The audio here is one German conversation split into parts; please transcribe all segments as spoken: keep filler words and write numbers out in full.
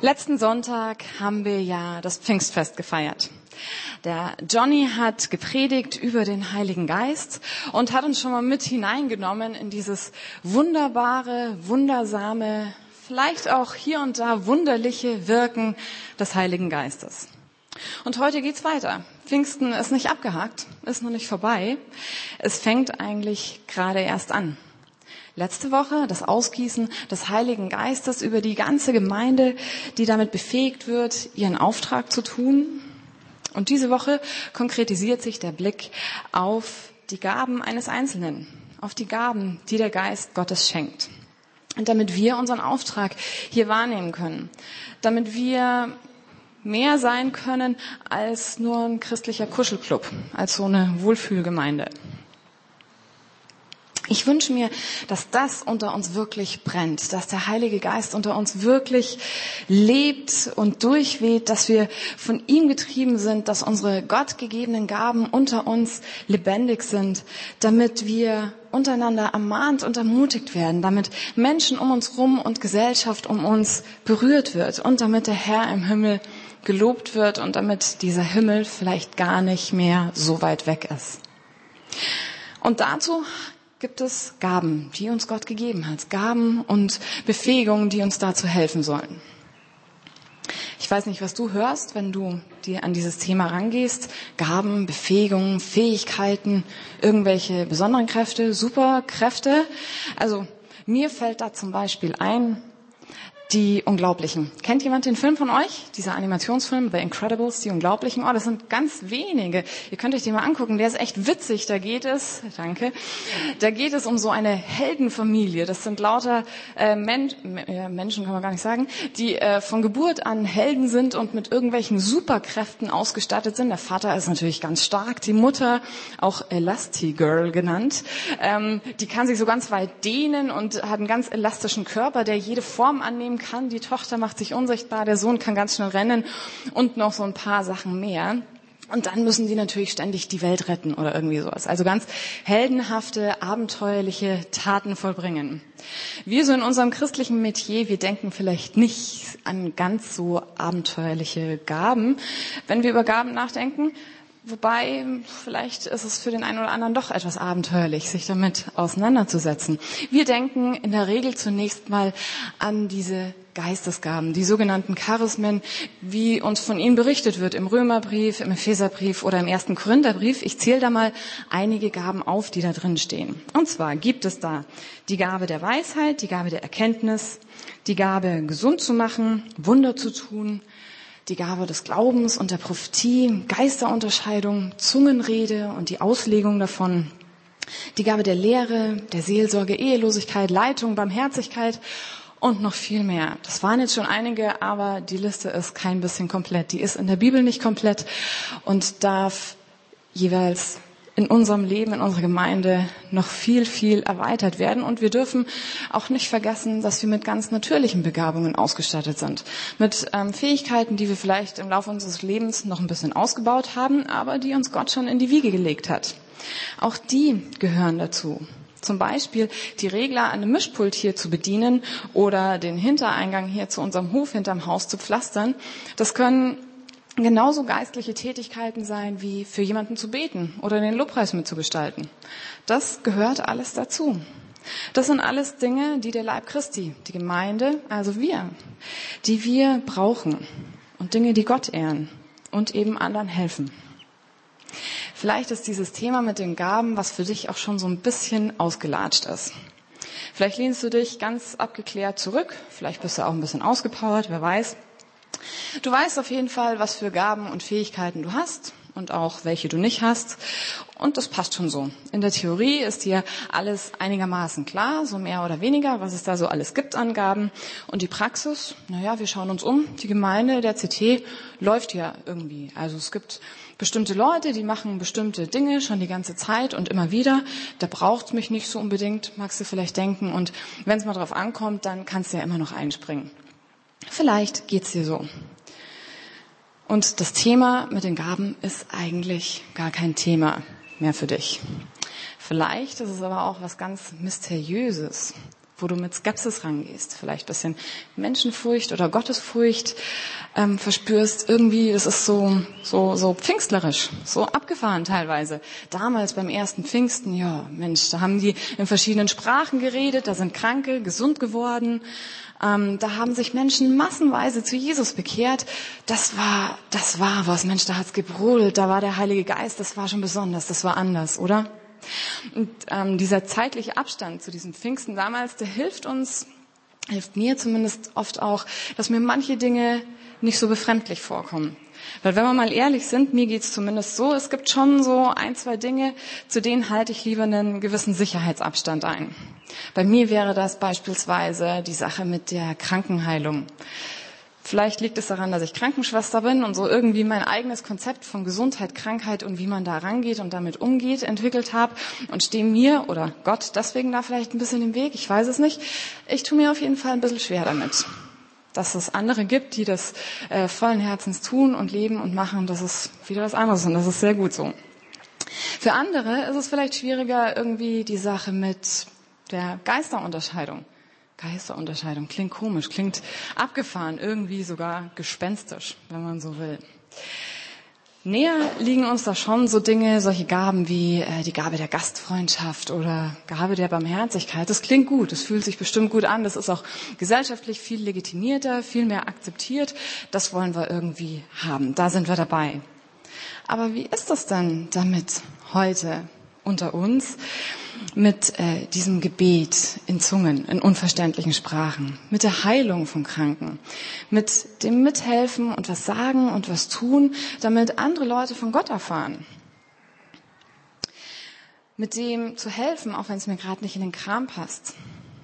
Letzten Sonntag haben wir ja das Pfingstfest gefeiert. Der Johnny hat gepredigt über den Heiligen Geist und hat uns schon mal mit hineingenommen in dieses wunderbare, wundersame, vielleicht auch hier und da wunderliche Wirken des Heiligen Geistes. Und heute geht's weiter. Pfingsten ist nicht abgehakt, ist noch nicht vorbei. Es fängt eigentlich gerade erst an. Letzte Woche das Ausgießen des Heiligen Geistes über die ganze Gemeinde, die damit befähigt wird, ihren Auftrag zu tun. Und diese Woche konkretisiert sich der Blick auf die Gaben eines Einzelnen, auf die Gaben, die der Geist Gottes schenkt. Und damit wir unseren Auftrag hier wahrnehmen können, damit wir mehr sein können als nur ein christlicher Kuschelclub, als so eine Wohlfühlgemeinde. Ich wünsche mir, dass das unter uns wirklich brennt, dass der Heilige Geist unter uns wirklich lebt und durchweht, dass wir von ihm getrieben sind, dass unsere gottgegebenen Gaben unter uns lebendig sind, damit wir untereinander ermahnt und ermutigt werden, damit Menschen um uns rum und Gesellschaft um uns berührt wird und damit der Herr im Himmel gelobt wird und damit dieser Himmel vielleicht gar nicht mehr so weit weg ist. Und dazu gibt es Gaben, die uns Gott gegeben hat. Gaben und Befähigungen, die uns dazu helfen sollen. Ich weiß nicht, was du hörst, wenn du dir an dieses Thema rangehst. Gaben, Befähigungen, Fähigkeiten, irgendwelche besonderen Kräfte, Superkräfte. Also mir fällt da zum Beispiel ein, die Unglaublichen. Kennt jemand den Film von euch? Dieser Animationsfilm, The Incredibles, die Unglaublichen? Oh, das sind ganz wenige. Ihr könnt euch den mal angucken. Der ist echt witzig. Da geht es, danke, da geht es um so eine Heldenfamilie. Das sind lauter äh, Men- äh, Menschen, kann man gar nicht sagen, die äh, von Geburt an Helden sind und mit irgendwelchen Superkräften ausgestattet sind. Der Vater ist natürlich ganz stark. Die Mutter, auch Elastigirl genannt, ähm, die kann sich so ganz weit dehnen und hat einen ganz elastischen Körper, der jede Form annehmen kann. Die Tochter macht sich unsichtbar, der Sohn kann ganz schnell rennen und noch so ein paar Sachen mehr. Und dann müssen die natürlich ständig die Welt retten oder irgendwie sowas. Also ganz heldenhafte, abenteuerliche Taten vollbringen. Wir so in unserem christlichen Metier, wir denken vielleicht nicht an ganz so abenteuerliche Gaben, wenn wir über Gaben nachdenken. Wobei, vielleicht ist es für den einen oder anderen doch etwas abenteuerlich, sich damit auseinanderzusetzen. Wir denken in der Regel zunächst mal an diese Geistesgaben, die sogenannten Charismen, wie uns von ihnen berichtet wird im Römerbrief, im Epheserbrief oder im ersten Korintherbrief. Ich zähle da mal einige Gaben auf, die da drin stehen. Und zwar gibt es da die Gabe der Weisheit, die Gabe der Erkenntnis, die Gabe, gesund zu machen, Wunder zu tun, die Gabe des Glaubens und der Prophetie, Geisterunterscheidung, Zungenrede und die Auslegung davon, die Gabe der Lehre, der Seelsorge, Ehelosigkeit, Leitung, Barmherzigkeit und noch viel mehr. Das waren jetzt schon einige, aber die Liste ist kein bisschen komplett. Die ist in der Bibel nicht komplett und darf jeweils in unserem Leben, in unserer Gemeinde noch viel, viel erweitert werden. Und wir dürfen auch nicht vergessen, dass wir mit ganz natürlichen Begabungen ausgestattet sind. Mit ähm, Fähigkeiten, die wir vielleicht im Laufe unseres Lebens noch ein bisschen ausgebaut haben, aber die uns Gott schon in die Wiege gelegt hat. Auch die gehören dazu. Zum Beispiel die Regler an einem Mischpult hier zu bedienen oder den Hintereingang hier zu unserem Hof hinterm Haus zu pflastern. Das können genauso geistliche Tätigkeiten sein, wie für jemanden zu beten oder den Lobpreis mitzugestalten. Das gehört alles dazu. Das sind alles Dinge, die der Leib Christi, die Gemeinde, also wir, die wir brauchen und Dinge, die Gott ehren und eben anderen helfen. Vielleicht ist dieses Thema mit den Gaben, was für dich auch schon so ein bisschen ausgelatscht ist. Vielleicht lehnst du dich ganz abgeklärt zurück, vielleicht bist du auch ein bisschen ausgepowert, wer weiß. Du weißt auf jeden Fall, was für Gaben und Fähigkeiten du hast und auch welche du nicht hast. Und das passt schon so. In der Theorie ist dir alles einigermaßen klar, so mehr oder weniger, was es da so alles gibt an Gaben. Und die Praxis, naja, wir schauen uns um. Die Gemeinde, der C T, läuft ja irgendwie. Also es gibt bestimmte Leute, die machen bestimmte Dinge schon die ganze Zeit und immer wieder. Da braucht's mich nicht so unbedingt, magst du vielleicht denken. Und wenn es mal drauf ankommt, dann kannst du ja immer noch einspringen. Vielleicht geht's dir so. Und das Thema mit den Gaben ist eigentlich gar kein Thema mehr für dich. Vielleicht ist es aber auch was ganz Mysteriöses. wo du mit Skepsis rangehst, vielleicht ein bisschen Menschenfurcht oder Gottesfurcht ähm, verspürst. Irgendwie, das ist so, so, so pfingstlerisch, so abgefahren teilweise. Damals beim ersten Pfingsten, ja Mensch, da haben die in verschiedenen Sprachen geredet, da sind Kranke gesund geworden, ähm, da haben sich Menschen massenweise zu Jesus bekehrt. Das war, das war was, Mensch, da hat's gebrodelt, da war der Heilige Geist, das war schon besonders, das war anders, oder? Und ähm, dieser zeitliche Abstand zu diesem Pfingsten damals, der hilft uns, hilft mir zumindest oft auch, dass mir manche Dinge nicht so befremdlich vorkommen. Weil wenn wir mal ehrlich sind, mir geht's zumindest so, es gibt schon so ein, zwei Dinge, zu denen halte ich lieber einen gewissen Sicherheitsabstand ein. Bei mir wäre das beispielsweise die Sache mit der Krankenheilung. Vielleicht liegt es daran, dass ich Krankenschwester bin und so irgendwie mein eigenes Konzept von Gesundheit, Krankheit und wie man da rangeht und damit umgeht entwickelt habe und stehe mir oder Gott deswegen da vielleicht ein bisschen im Weg, ich weiß es nicht. Ich tue mir auf jeden Fall ein bisschen schwer damit. Dass es andere gibt, die das äh, vollen Herzens tun und leben und machen, das ist wieder was anderes und das ist sehr gut so. Für andere ist es vielleicht schwieriger irgendwie die Sache mit der Geisterunterscheidung. Geisterunterscheidung klingt komisch, klingt abgefahren, irgendwie sogar gespenstisch, wenn man so will. Näher liegen uns da schon so Dinge, solche Gaben wie äh, die Gabe der Gastfreundschaft oder Gabe der Barmherzigkeit. Das klingt gut, das fühlt sich bestimmt gut an, das ist auch gesellschaftlich viel legitimierter, viel mehr akzeptiert. Das wollen wir irgendwie haben, da sind wir dabei. Aber wie ist das denn damit heute unter uns? Mit äh, diesem Gebet in Zungen, in unverständlichen Sprachen, mit der Heilung von Kranken, mit dem Mithelfen und was sagen und was tun, damit andere Leute von Gott erfahren. Mit dem zu helfen, auch wenn es mir gerade nicht in den Kram passt.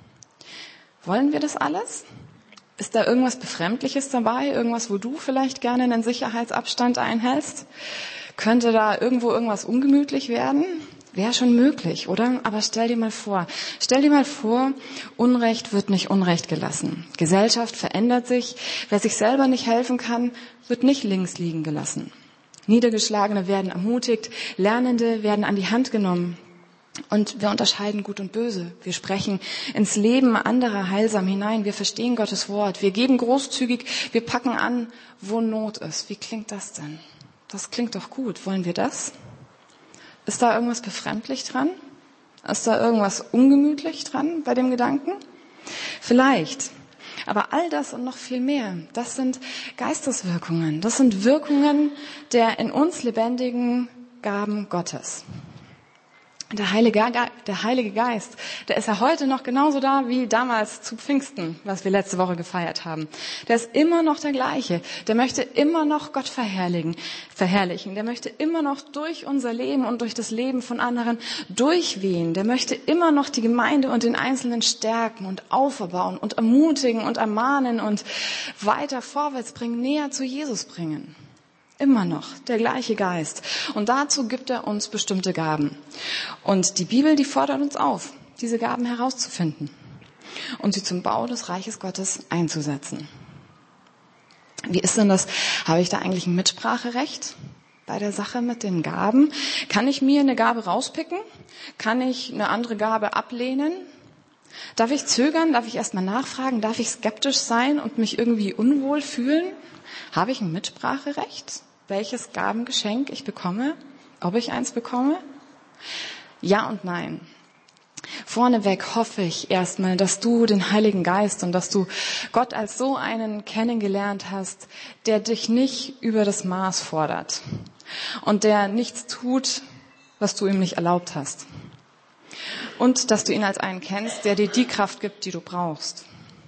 Wollen wir das alles? Ist da irgendwas Befremdliches dabei? Irgendwas, wo du vielleicht gerne einen Sicherheitsabstand einhältst? Könnte da irgendwo irgendwas ungemütlich werden? Wäre schon möglich, oder? Aber stell dir mal vor, stell dir mal vor, Unrecht wird nicht Unrecht gelassen. Gesellschaft verändert sich. Wer sich selber nicht helfen kann, wird nicht links liegen gelassen. Niedergeschlagene werden ermutigt, Lernende werden an die Hand genommen. Und wir unterscheiden Gut und Böse. Wir sprechen ins Leben anderer heilsam hinein. Wir verstehen Gottes Wort. Wir geben großzügig. Wir packen an, wo Not ist. Wie klingt das denn? Das klingt doch gut. Wollen wir das? Ist da irgendwas befremdlich dran? Ist da irgendwas ungemütlich dran bei dem Gedanken? Vielleicht. Aber all das und noch viel mehr, das sind Geisteswirkungen. Das sind Wirkungen der in uns lebendigen Gaben Gottes. Der Heilige, der Heilige Geist, der ist ja heute noch genauso da wie damals zu Pfingsten, was wir letzte Woche gefeiert haben. Der ist immer noch der gleiche. Der möchte immer noch Gott verherrlichen. verherrlichen. Der möchte immer noch durch unser Leben und durch das Leben von anderen durchwehen. Der möchte immer noch die Gemeinde und den Einzelnen stärken und auferbauen und ermutigen und ermahnen und weiter vorwärts bringen, näher zu Jesus bringen. Immer noch der gleiche Geist. Und dazu gibt er uns bestimmte Gaben. Und die Bibel, die fordert uns auf, diese Gaben herauszufinden und sie zum Bau des Reiches Gottes einzusetzen. Wie ist denn das? Habe ich da eigentlich ein Mitspracherecht bei der Sache mit den Gaben? Kann ich mir eine Gabe rauspicken? Kann ich eine andere Gabe ablehnen? Darf ich zögern? Darf ich erstmal nachfragen? Darf ich skeptisch sein und mich irgendwie unwohl fühlen? Habe ich ein Mitspracherecht? Welches Gabengeschenk ich bekomme, ob ich eins bekomme? Ja und nein. Vorneweg hoffe ich erstmal, dass du den Heiligen Geist und dass du Gott als so einen kennengelernt hast, der dich nicht über das Maß fordert und der nichts tut, was du ihm nicht erlaubt hast. Und dass du ihn als einen kennst, der dir die Kraft gibt, die du brauchst.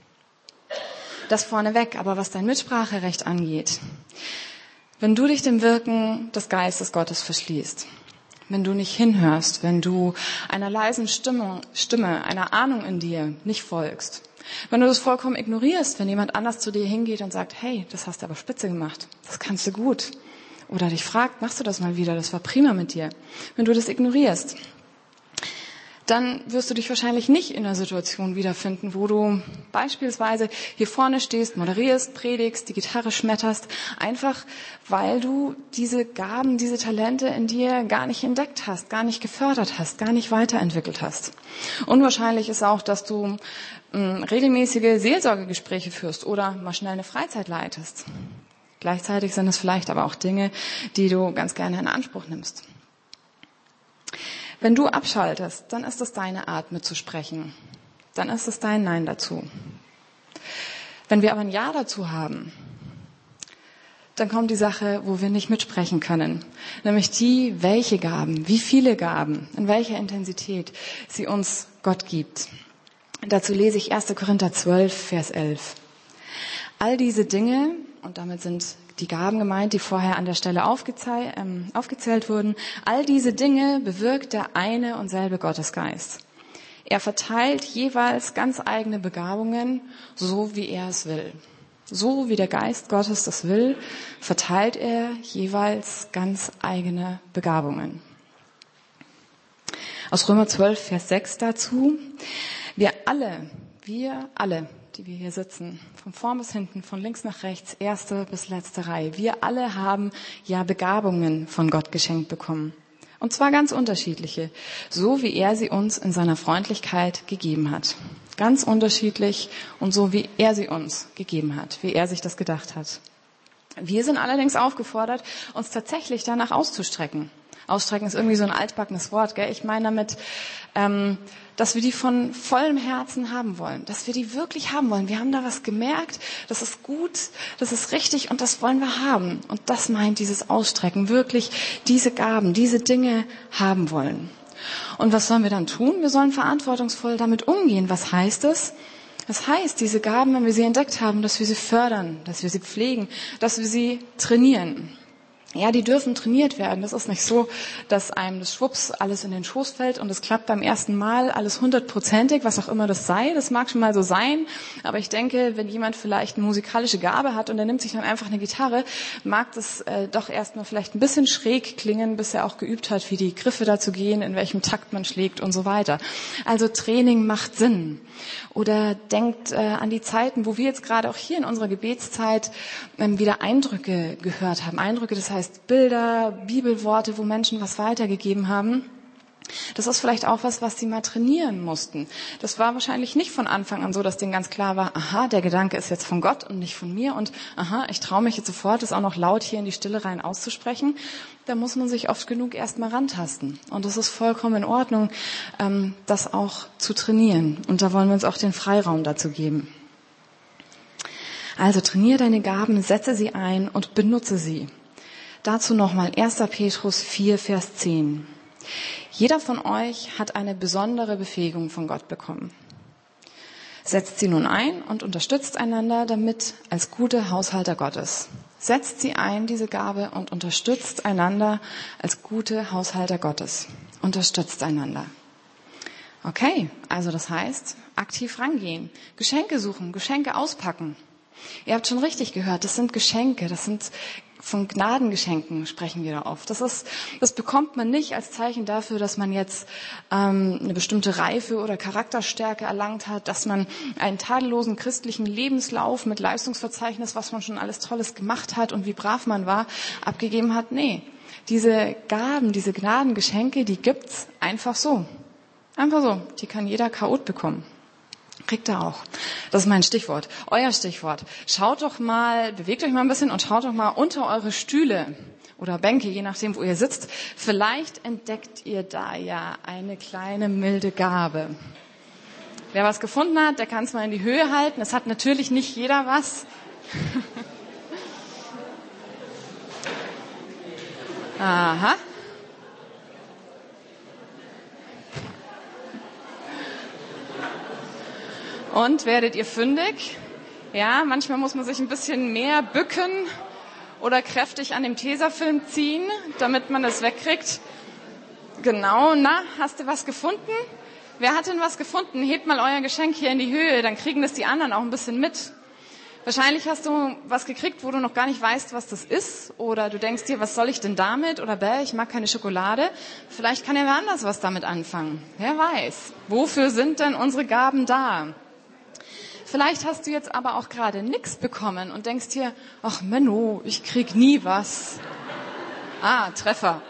Das vorneweg, aber was dein Mitspracherecht angeht, wenn du dich dem Wirken des Geistes Gottes verschließt, wenn du nicht hinhörst, wenn du einer leisen Stimme, Stimme, einer Ahnung in dir nicht folgst, wenn du das vollkommen ignorierst, wenn jemand anders zu dir hingeht und sagt, hey, das hast du aber spitze gemacht, das kannst du gut, oder dich fragt, machst du das mal wieder, das war prima mit dir, wenn du das ignorierst, dann wirst du dich wahrscheinlich nicht in einer Situation wiederfinden, wo du beispielsweise hier vorne stehst, moderierst, predigst, die Gitarre schmetterst, einfach weil du diese Gaben, diese Talente in dir gar nicht entdeckt hast, gar nicht gefördert hast, gar nicht weiterentwickelt hast. Unwahrscheinlich ist auch, dass du mh, regelmäßige Seelsorgegespräche führst oder mal schnell eine Freizeit leitest. Gleichzeitig sind es vielleicht aber auch Dinge, die du ganz gerne in Anspruch nimmst. Wenn du abschaltest, dann ist es deine Art mitzusprechen. Dann ist es dein Nein dazu. Wenn wir aber ein Ja dazu haben, dann kommt die Sache, wo wir nicht mitsprechen können. Nämlich die, welche Gaben, wie viele Gaben, in welcher Intensität sie uns Gott gibt. Dazu lese ich erster Korinther zwölf, Vers elf. All diese Dinge, und damit sind die Gaben gemeint, die vorher an der Stelle aufgezählt, ähm, aufgezählt wurden, all diese Dinge bewirkt der eine und selbe Gottesgeist. Er verteilt jeweils ganz eigene Begabungen, so wie er es will. So wie der Geist Gottes das will, verteilt er jeweils ganz eigene Begabungen. Aus Römer zwölf, Vers sechs dazu. Wir alle, wir alle, die wir hier sitzen, von vorn bis hinten, von links nach rechts, erste bis letzte Reihe. Wir alle haben ja Begabungen von Gott geschenkt bekommen. Und zwar ganz unterschiedliche, so wie er sie uns in seiner Freundlichkeit gegeben hat. Ganz unterschiedlich und so wie er sie uns gegeben hat, wie er sich das gedacht hat. Wir sind allerdings aufgefordert, uns tatsächlich danach auszustrecken. Ausstrecken ist irgendwie so ein altbackenes Wort, gell? Ich meine damit, ähm, dass wir die von vollem Herzen haben wollen, dass wir die wirklich haben wollen. Wir haben da was gemerkt, das ist gut, das ist richtig und das wollen wir haben. Und das meint dieses Ausstrecken, wirklich diese Gaben, diese Dinge haben wollen. Und was sollen wir dann tun? Wir sollen verantwortungsvoll damit umgehen. Was heißt es? Das heißt, diese Gaben, wenn wir sie entdeckt haben, dass wir sie fördern, dass wir sie pflegen, dass wir sie trainieren. Ja, die dürfen trainiert werden. Das ist nicht so, dass einem das Schwupps alles in den Schoß fällt und es klappt beim ersten Mal alles hundertprozentig, was auch immer das sei. Das mag schon mal so sein. Aber ich denke, wenn jemand vielleicht eine musikalische Gabe hat und er nimmt sich dann einfach eine Gitarre, mag das äh, doch erstmal vielleicht ein bisschen schräg klingen, bis er auch geübt hat, wie die Griffe dazu gehen, in welchem Takt man schlägt und so weiter. Also Training macht Sinn. Oder denkt äh, an die Zeiten, wo wir jetzt gerade auch hier in unserer Gebetszeit ähm, wieder Eindrücke gehört haben. Eindrücke, das heißt Bilder, Bibelworte, wo Menschen was weitergegeben haben. Das ist vielleicht auch was, was sie mal trainieren mussten. Das war wahrscheinlich nicht von Anfang an so, dass denen ganz klar war, aha, der Gedanke ist jetzt von Gott und nicht von mir und aha, ich traue mich jetzt sofort, das auch noch laut hier in die Stille rein auszusprechen. Da muss man sich oft genug erst mal rantasten. Und das ist vollkommen in Ordnung, das auch zu trainieren. Und da wollen wir uns auch den Freiraum dazu geben. Also trainiere deine Gaben, setze sie ein und benutze sie. Dazu nochmal erster Petrus vier, Vers zehn. Jeder von euch hat eine besondere Befähigung von Gott bekommen. Setzt sie nun ein und unterstützt einander damit als gute Haushalter Gottes. Setzt sie ein, diese Gabe, und unterstützt einander als gute Haushalter Gottes. Unterstützt einander. Okay, also das heißt, aktiv rangehen, Geschenke suchen, Geschenke auspacken. Ihr habt schon richtig gehört, das sind Geschenke, das sind von Gnadengeschenken sprechen wir da oft. Das ist, das bekommt man nicht als Zeichen dafür, dass man jetzt ähm, eine bestimmte Reife oder Charakterstärke erlangt hat, dass man einen tadellosen christlichen Lebenslauf mit Leistungsverzeichnis, was man schon alles Tolles gemacht hat und wie brav man war, abgegeben hat. Nee, diese Gaben, diese Gnadengeschenke, die gibt's einfach so. Einfach so. Die kann jeder Chaot bekommen. Kriegt er auch. Das ist mein Stichwort. Euer Stichwort. Schaut doch mal, bewegt euch mal ein bisschen und schaut doch mal unter eure Stühle oder Bänke, je nachdem, wo ihr sitzt. Vielleicht entdeckt ihr da ja eine kleine milde Gabe. Wer was gefunden hat, der kann es mal in die Höhe halten. Es hat natürlich nicht jeder was. Aha. Und werdet ihr fündig? Ja, manchmal muss man sich ein bisschen mehr bücken oder kräftig an dem Tesafilm ziehen, damit man das wegkriegt. Genau, na, hast du was gefunden? Wer hat denn was gefunden? Hebt mal euer Geschenk hier in die Höhe, dann kriegen das die anderen auch ein bisschen mit. Wahrscheinlich hast du was gekriegt, wo du noch gar nicht weißt, was das ist. Oder du denkst dir, was soll ich denn damit? Oder bäh, ich mag keine Schokolade. Vielleicht kann ja wer anders was damit anfangen. Wer weiß. Wofür sind denn unsere Gaben da? Vielleicht hast du jetzt aber auch gerade nichts bekommen und denkst dir, ach Menno, ich krieg nie was. Ah, Treffer.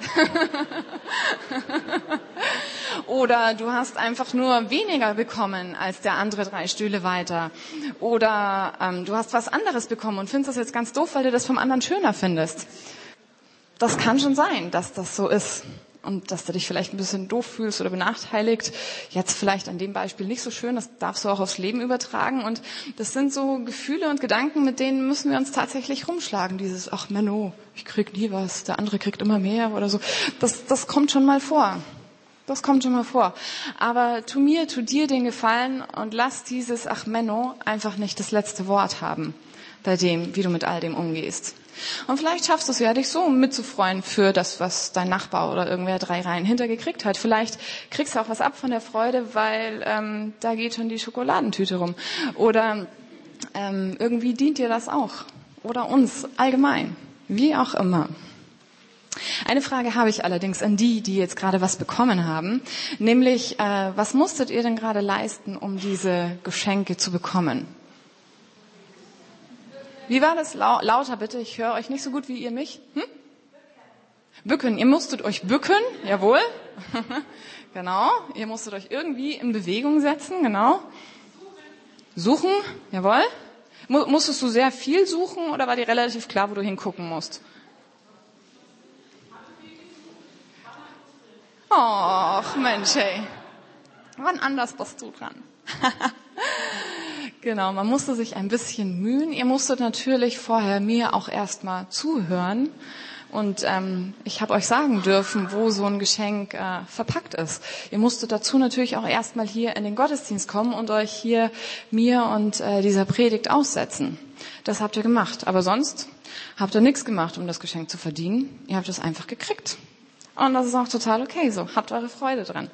Oder du hast einfach nur weniger bekommen als der andere drei Stühle weiter. Oder ähm, du hast was anderes bekommen und findest das jetzt ganz doof, weil du das vom anderen schöner findest. Das kann schon sein, dass das so ist. Und dass du dich vielleicht ein bisschen doof fühlst oder benachteiligt. Jetzt vielleicht an dem Beispiel nicht so schön, das darfst du auch aufs Leben übertragen. Und das sind so Gefühle und Gedanken, mit denen müssen wir uns tatsächlich rumschlagen. Dieses, ach Menno, ich krieg nie was, der andere kriegt immer mehr oder so. Das, das kommt schon mal vor. Das kommt schon mal vor. Aber tu mir, tu dir den Gefallen und lass dieses, ach Menno, einfach nicht das letzte Wort haben bei dem, wie du mit all dem umgehst. Und vielleicht schaffst du es ja, dich so mitzufreuen für das, was dein Nachbar oder irgendwer drei Reihen hinter gekriegt hat. Vielleicht kriegst du auch was ab von der Freude, weil ähm, da geht schon die Schokoladentüte rum. Oder ähm, irgendwie dient dir das auch. Oder uns allgemein. Wie auch immer. Eine Frage habe ich allerdings an die, die jetzt gerade was bekommen haben. Nämlich, äh, was musstet ihr denn gerade leisten, um diese Geschenke zu bekommen? Wie war das? Lauter bitte, ich höre euch nicht so gut wie ihr mich. Hm? Bücken, ihr musstet euch bücken, jawohl. Genau, ihr musstet euch irgendwie in Bewegung setzen, genau. Suchen, jawohl. Musstest du sehr viel suchen oder war dir relativ klar, wo du hingucken musst? Och, Mensch, ey. Wann anders bist du dran? Genau, man musste sich ein bisschen mühen. Ihr musstet natürlich vorher mir auch erstmal zuhören. Und ähm, ich habe euch sagen dürfen, wo so ein Geschenk äh, verpackt ist. Ihr musstet dazu natürlich auch erstmal hier in den Gottesdienst kommen und euch hier mir und äh, dieser Predigt aussetzen. Das habt ihr gemacht. Aber sonst habt ihr nichts gemacht, um das Geschenk zu verdienen. Ihr habt es einfach gekriegt. Und das ist auch total okay so. Habt eure Freude dran.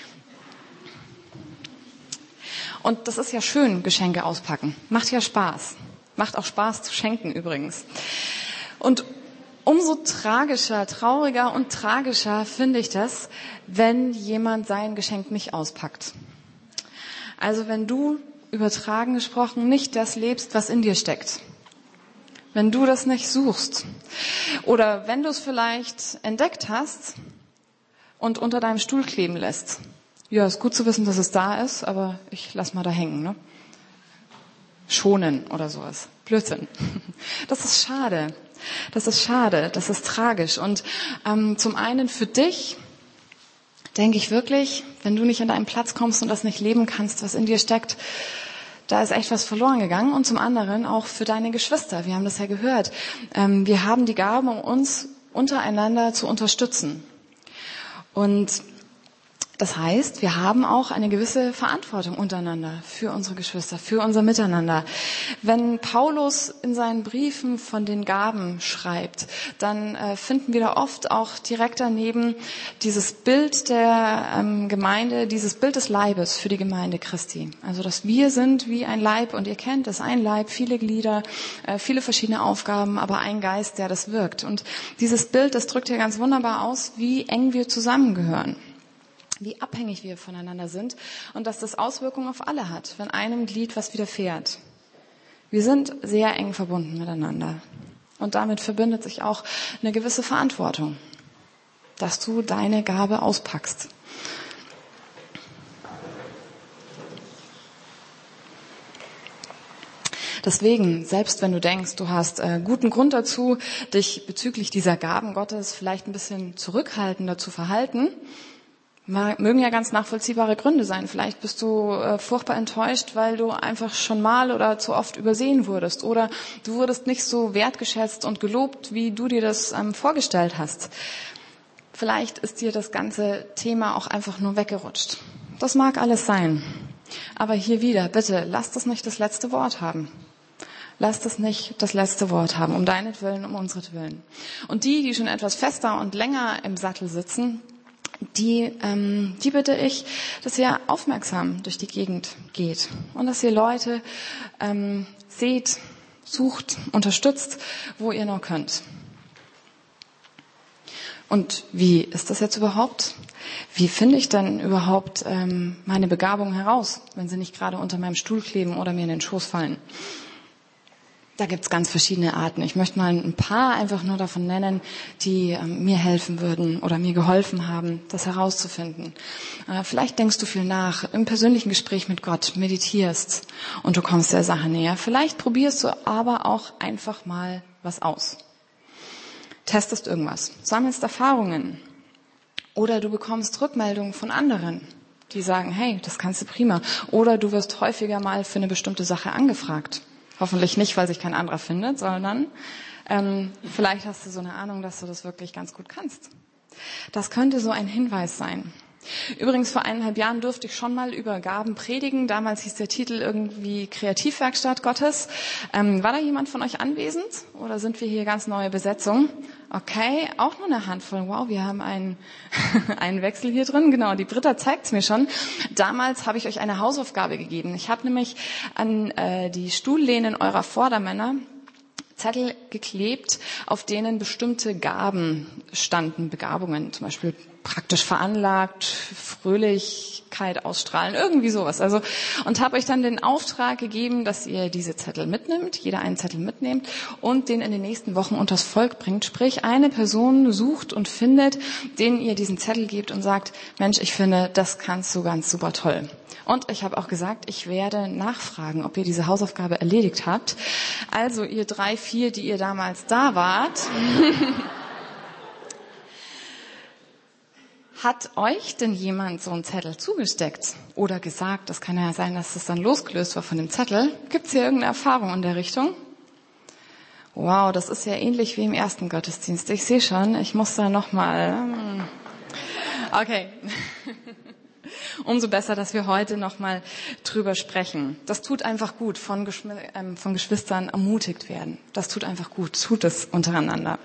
Und das ist ja schön, Geschenke auspacken. Macht ja Spaß. Macht auch Spaß zu schenken übrigens. Und umso tragischer, trauriger und tragischer finde ich das, wenn jemand sein Geschenk nicht auspackt. Also wenn du, übertragen gesprochen, nicht das lebst, was in dir steckt. Wenn du das nicht suchst. Oder wenn du es vielleicht entdeckt hast und unter deinem Stuhl kleben lässt. Ja, ist gut zu wissen, dass es da ist, aber ich lass mal da hängen, ne? Schonen oder sowas. Blödsinn. Das ist schade. Das ist schade. Das ist tragisch. Und ähm, zum einen für dich denke ich wirklich, wenn du nicht an deinen Platz kommst und das nicht leben kannst, was in dir steckt, da ist echt was verloren gegangen. Und zum anderen auch für deine Geschwister. Wir haben das ja gehört. Ähm, wir haben die Gaben, um uns untereinander zu unterstützen. Und das heißt, wir haben auch eine gewisse Verantwortung untereinander für unsere Geschwister, für unser Miteinander. Wenn Paulus in seinen Briefen von den Gaben schreibt, dann äh, finden wir da oft auch direkt daneben dieses Bild der ähm, Gemeinde, dieses Bild des Leibes für die Gemeinde Christi. Also, dass wir sind wie ein Leib und ihr kennt es, ein Leib, viele Glieder, äh, viele verschiedene Aufgaben, aber ein Geist, der das wirkt. Und dieses Bild, das drückt ja ganz wunderbar aus, wie eng wir zusammengehören. Wie abhängig wir voneinander sind und dass das Auswirkungen auf alle hat, wenn einem Glied was widerfährt. Wir sind sehr eng verbunden miteinander und damit verbindet sich auch eine gewisse Verantwortung, dass du deine Gabe auspackst. Deswegen, selbst wenn du denkst, du hast äh, guten Grund dazu, dich bezüglich dieser Gaben Gottes vielleicht ein bisschen zurückhaltender zu verhalten, mögen ja ganz nachvollziehbare Gründe sein. Vielleicht bist du äh, furchtbar enttäuscht, weil du einfach schon mal oder zu oft übersehen wurdest. Oder du wurdest nicht so wertgeschätzt und gelobt, wie du dir das ähm, vorgestellt hast. Vielleicht ist dir das ganze Thema auch einfach nur weggerutscht. Das mag alles sein. Aber hier wieder, bitte, lass das nicht das letzte Wort haben. Lass das nicht das letzte Wort haben, um deinetwillen, um unsretwillen. Und die, die schon etwas fester und länger im Sattel sitzen, Die, ähm, die bitte ich, dass ihr aufmerksam durch die Gegend geht und dass ihr Leute ähm, seht, sucht, unterstützt, wo ihr noch könnt. Und wie ist das jetzt überhaupt? Wie finde ich denn überhaupt ähm, meine Begabung heraus, wenn sie nicht gerade unter meinem Stuhl kleben oder mir in den Schoß fallen? Da gibt's ganz verschiedene Arten. Ich möchte mal ein paar einfach nur davon nennen, die ähm, mir helfen würden oder mir geholfen haben, das herauszufinden. Äh, vielleicht denkst du viel nach, im persönlichen Gespräch mit Gott meditierst und du kommst der Sache näher. Vielleicht probierst du aber auch einfach mal was aus. Testest irgendwas, sammelst Erfahrungen oder du bekommst Rückmeldungen von anderen, die sagen, hey, das kannst du prima. Oder du wirst häufiger mal für eine bestimmte Sache angefragt. Hoffentlich nicht, weil sich kein anderer findet, sondern ähm, vielleicht hast du so eine Ahnung, dass du das wirklich ganz gut kannst. Das könnte so ein Hinweis sein. Übrigens, vor eineinhalb Jahren durfte ich schon mal über Gaben predigen. Damals hieß der Titel irgendwie Kreativwerkstatt Gottes. Ähm, war da jemand von euch anwesend? Oder sind wir hier ganz neue Besetzung? Okay, auch nur eine Handvoll. Wow, wir haben einen, einen Wechsel hier drin. Genau, die Britta zeigt's mir schon. Damals habe ich euch eine Hausaufgabe gegeben. Ich habe nämlich an äh, die Stuhllehnen eurer Vordermänner Zettel geklebt, auf denen bestimmte Gaben standen, Begabungen, zum Beispiel praktisch veranlagt, Fröhlichkeit ausstrahlen, irgendwie sowas. Also und habe euch dann den Auftrag gegeben, dass ihr diese Zettel mitnimmt, jeder einen Zettel mitnehmt und den in den nächsten Wochen unters Volk bringt. Sprich, eine Person sucht und findet, denen ihr diesen Zettel gebt und sagt, Mensch, ich finde, das kannst du ganz super toll. Und ich habe auch gesagt, ich werde nachfragen, ob ihr diese Hausaufgabe erledigt habt. Also ihr drei, vier, die ihr damals da wart, hat euch denn jemand so einen Zettel zugesteckt oder gesagt? Das kann ja sein, dass das dann losgelöst war von dem Zettel. Gibt es hier irgendeine Erfahrung in der Richtung? Wow, das ist ja ähnlich wie im ersten Gottesdienst. Ich sehe schon, ich muss da nochmal... Okay. Umso besser, dass wir heute nochmal drüber sprechen. Das tut einfach gut, von, Geschm- ähm, von Geschwistern ermutigt werden. Das tut einfach gut, tut es untereinander.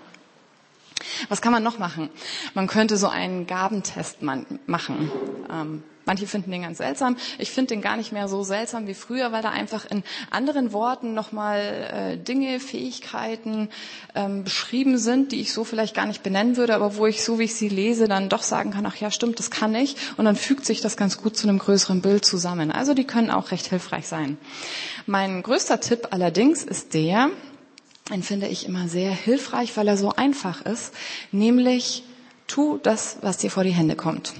Was kann man noch machen? Man könnte so einen Gabentest man- machen. Ähm, manche finden den ganz seltsam. Ich finde den gar nicht mehr so seltsam wie früher, weil da einfach in anderen Worten nochmal äh, Dinge, Fähigkeiten ähm, beschrieben sind, die ich so vielleicht gar nicht benennen würde, aber wo ich, so wie ich sie lese, dann doch sagen kann, ach ja, stimmt, das kann ich. Und dann fügt sich das ganz gut zu einem größeren Bild zusammen. Also die können auch recht hilfreich sein. Mein größter Tipp allerdings ist der, den finde ich immer sehr hilfreich, weil er so einfach ist, nämlich tu das, was dir vor die Hände kommt.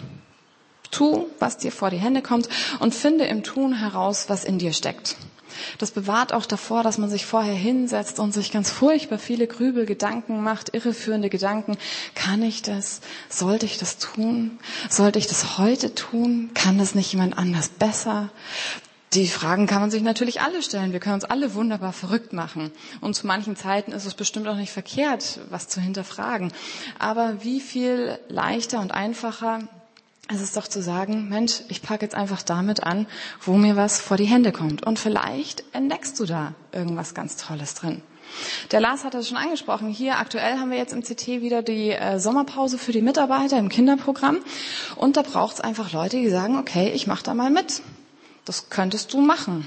Tu, was dir vor die Hände kommt und finde im Tun heraus, was in dir steckt. Das bewahrt auch davor, dass man sich vorher hinsetzt und sich ganz furchtbar viele Grübelgedanken macht, irreführende Gedanken. Kann ich das? Sollte ich das tun? Sollte ich das heute tun? Kann das nicht jemand anders besser? Die Fragen kann man sich natürlich alle stellen. Wir können uns alle wunderbar verrückt machen. Und zu manchen Zeiten ist es bestimmt auch nicht verkehrt, was zu hinterfragen. Aber wie viel leichter und einfacher ist es doch zu sagen, Mensch, ich packe jetzt einfach damit an, wo mir was vor die Hände kommt. Und vielleicht entdeckst du da irgendwas ganz Tolles drin. Der Lars hat das schon angesprochen. Hier aktuell haben wir jetzt im C T wieder die äh, Sommerpause für die Mitarbeiter im Kinderprogramm. Und da braucht es einfach Leute, die sagen, okay, ich mache da mal mit. Das könntest du machen.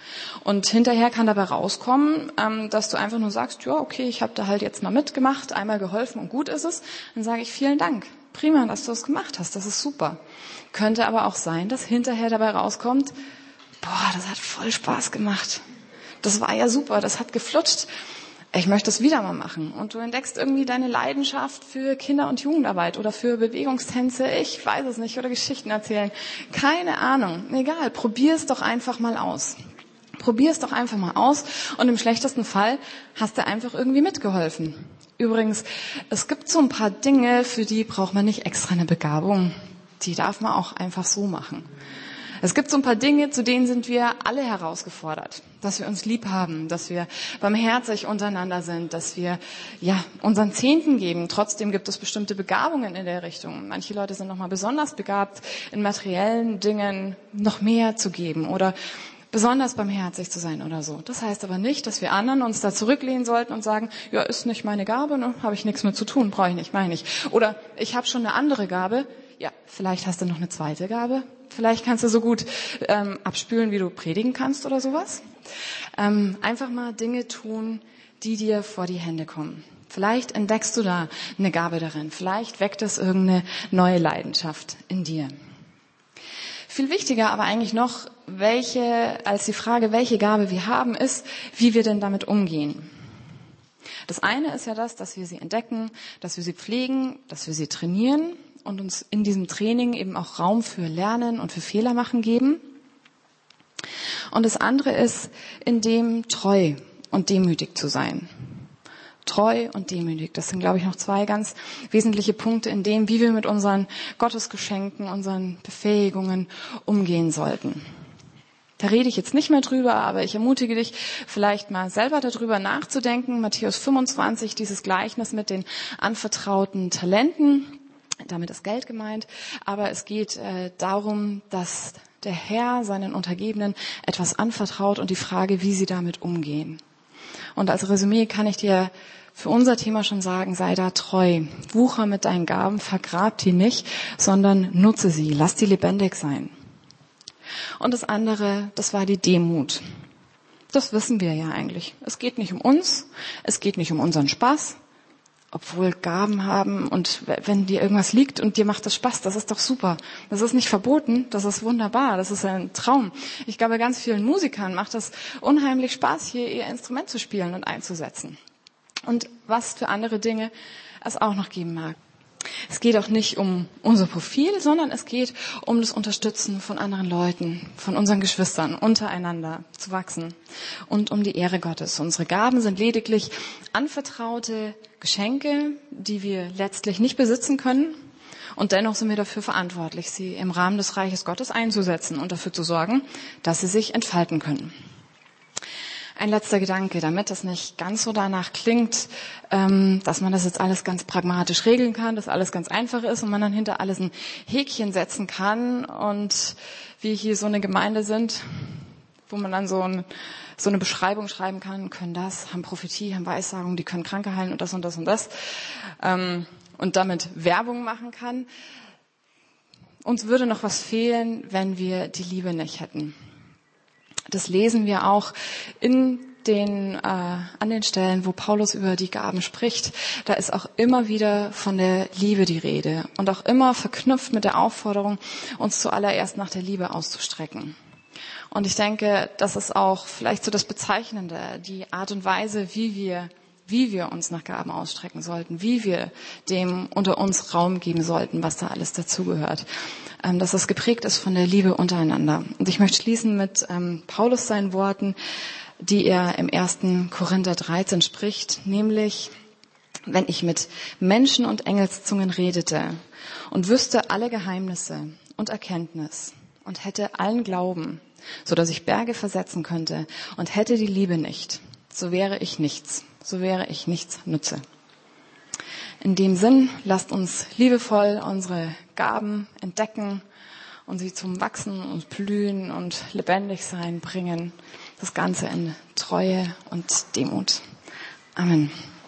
Und hinterher kann dabei rauskommen, ähm, dass du einfach nur sagst, ja, okay, ich habe da halt jetzt mal mitgemacht, einmal geholfen und gut ist es. Dann sage ich vielen Dank. Prima, dass du es gemacht hast. Das ist super. Könnte aber auch sein, dass hinterher dabei rauskommt, boah, das hat voll Spaß gemacht. Das war ja super, das hat geflutscht. Ich möchte es wieder mal machen. Und du entdeckst irgendwie deine Leidenschaft für Kinder- und Jugendarbeit oder für Bewegungstänze, ich weiß es nicht, oder Geschichten erzählen. Keine Ahnung. Egal, probier es doch einfach mal aus. Probier es doch einfach mal aus und im schlechtesten Fall hast du einfach irgendwie mitgeholfen. Übrigens, es gibt so ein paar Dinge, für die braucht man nicht extra eine Begabung. Die darf man auch einfach so machen. Es gibt so ein paar Dinge, zu denen sind wir alle herausgefordert. Dass wir uns lieb haben, dass wir barmherzig untereinander sind, dass wir ja unseren Zehnten geben. Trotzdem gibt es bestimmte Begabungen in der Richtung. Manche Leute sind nochmal besonders begabt, in materiellen Dingen noch mehr zu geben oder besonders barmherzig zu sein oder so. Das heißt aber nicht, dass wir anderen uns da zurücklehnen sollten und sagen, ja, ist nicht meine Gabe, ne? Habe ich nichts mit zu tun, brauche ich nicht, meine ich. Oder ich habe schon eine andere Gabe. Ja, vielleicht hast du noch eine zweite Gabe. Vielleicht kannst du so gut ähm, abspülen, wie du predigen kannst oder sowas. Ähm, einfach mal Dinge tun, die dir vor die Hände kommen. Vielleicht entdeckst du da eine Gabe darin. Vielleicht weckt es irgendeine neue Leidenschaft in dir. Viel wichtiger aber eigentlich noch, welche, als die Frage, welche Gabe wir haben, ist, wie wir denn damit umgehen. Das eine ist ja das, dass wir sie entdecken, dass wir sie pflegen, dass wir sie trainieren und uns in diesem Training eben auch Raum für Lernen und für Fehler machen geben. Und das andere ist, in dem treu und demütig zu sein. Treu und demütig. Das sind, glaube ich, noch zwei ganz wesentliche Punkte in dem, wie wir mit unseren Gottesgeschenken, unseren Befähigungen umgehen sollten. Da rede ich jetzt nicht mehr drüber, aber ich ermutige dich, vielleicht mal selber darüber nachzudenken. Matthäus fünfundzwanzig, dieses Gleichnis mit den anvertrauten Talenten. Damit ist Geld gemeint. Aber es geht äh, darum, dass der Herr seinen Untergebenen etwas anvertraut und die Frage, wie sie damit umgehen. Und als Resümee kann ich dir für unser Thema schon sagen, sei da treu. Wucher mit deinen Gaben, vergrab die nicht, sondern nutze sie. Lass die lebendig sein. Und das andere, das war die Demut. Das wissen wir ja eigentlich. Es geht nicht um uns, es geht nicht um unseren Spaß, obwohl Gaben haben und wenn dir irgendwas liegt und dir macht das Spaß, das ist doch super. Das ist nicht verboten, das ist wunderbar, das ist ein Traum. Ich glaube, ganz vielen Musikern macht das unheimlich Spaß, hier ihr Instrument zu spielen und einzusetzen. Und was für andere Dinge es auch noch geben mag. Es geht auch nicht um unser Profil, sondern es geht um das Unterstützen von anderen Leuten, von unseren Geschwistern, untereinander zu wachsen und um die Ehre Gottes. Unsere Gaben sind lediglich anvertraute Geschenke, die wir letztlich nicht besitzen können. Und dennoch sind wir dafür verantwortlich, sie im Rahmen des Reiches Gottes einzusetzen und dafür zu sorgen, dass sie sich entfalten können. Ein letzter Gedanke, damit das nicht ganz so danach klingt, ähm, dass man das jetzt alles ganz pragmatisch regeln kann, dass alles ganz einfach ist und man dann hinter alles ein Häkchen setzen kann und wir hier so eine Gemeinde sind, wo man dann so, ein, so eine Beschreibung schreiben kann, können das, haben Prophetie, haben Weissagung, die können Kranke heilen und das und das und das ähm, und damit Werbung machen kann. Uns würde noch was fehlen, wenn wir die Liebe nicht hätten. Das lesen wir auch in den, äh, an den Stellen, wo Paulus über die Gaben spricht. Da ist auch immer wieder von der Liebe die Rede und auch immer verknüpft mit der Aufforderung, uns zuallererst nach der Liebe auszustrecken. Und ich denke, das ist auch vielleicht so das Bezeichnende, die Art und Weise, wie wir, wie wir uns nach Gaben ausstrecken sollten, wie wir dem unter uns Raum geben sollten, was da alles dazugehört. Dass es geprägt ist von der Liebe untereinander. Und ich möchte schließen mit ähm, Paulus seinen Worten, die er im ersten Korinther dreizehn spricht, nämlich, wenn ich mit Menschen und Engelszungen redete und wüsste alle Geheimnisse und Erkenntnis und hätte allen Glauben, so dass ich Berge versetzen könnte und hätte die Liebe nicht, so wäre ich nichts, so wäre ich nichts nütze. In dem Sinn, lasst uns liebevoll unsere Gaben entdecken und sie zum Wachsen und Blühen und Lebendigsein bringen. Das Ganze in Treue und Demut. Amen.